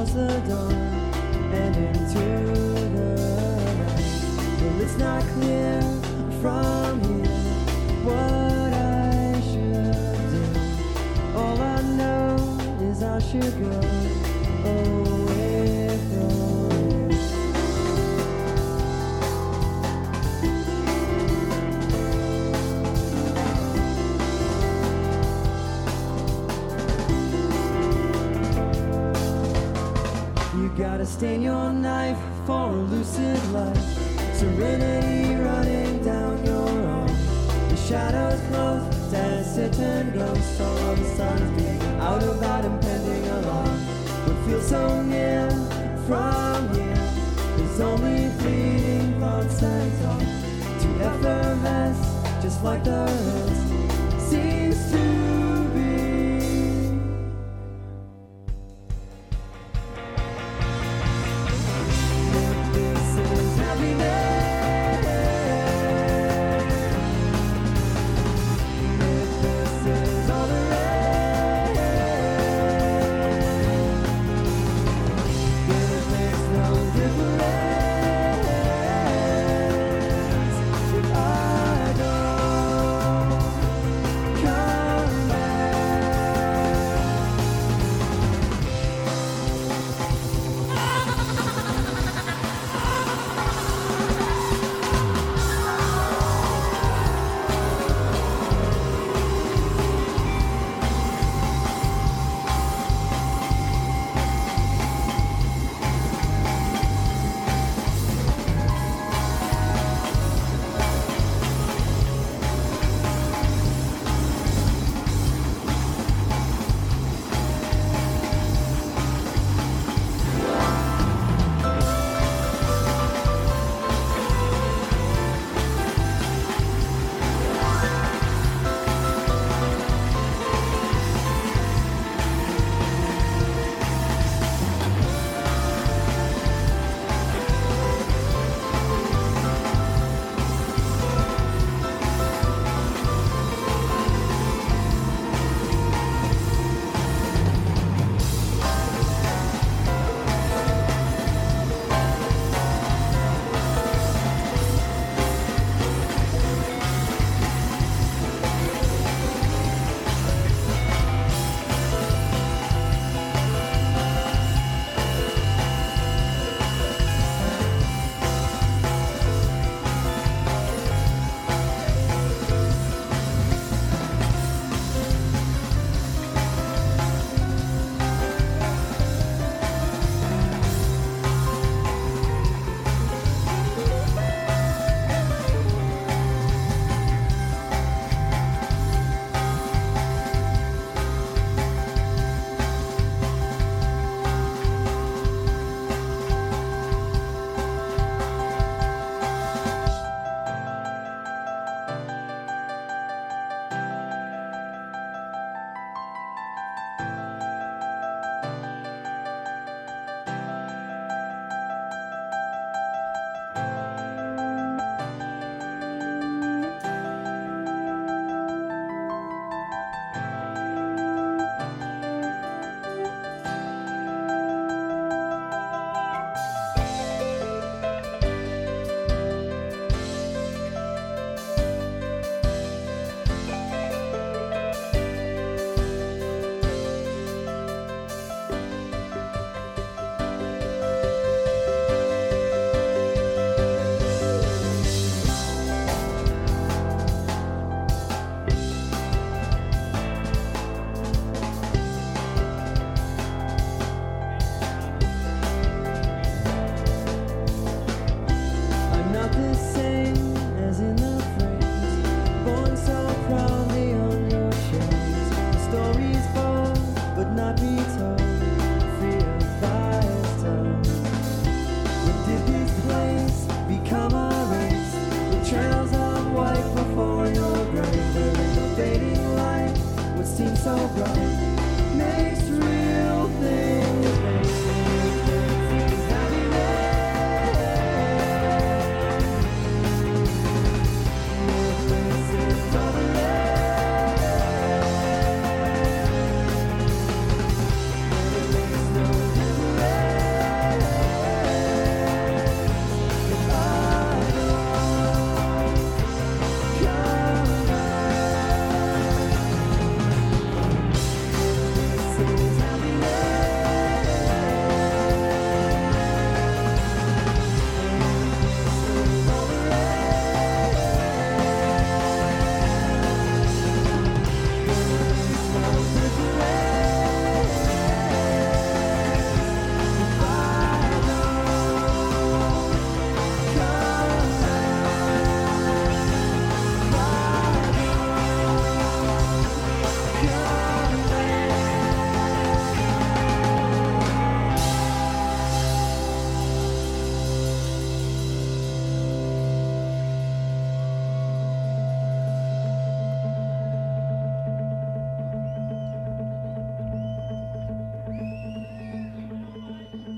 towards the dawn and into the night. Well, it's not clear from here what I should do. All I know is I should go away from you. You gotta stain your knife for a lucid life. Serenity running down your arm. The shadows close as certain ghosts. All of a sudden being out of that impending alarm. What feels so near from here is only fleeting thoughts and talk. To effervesce just like the rest seems to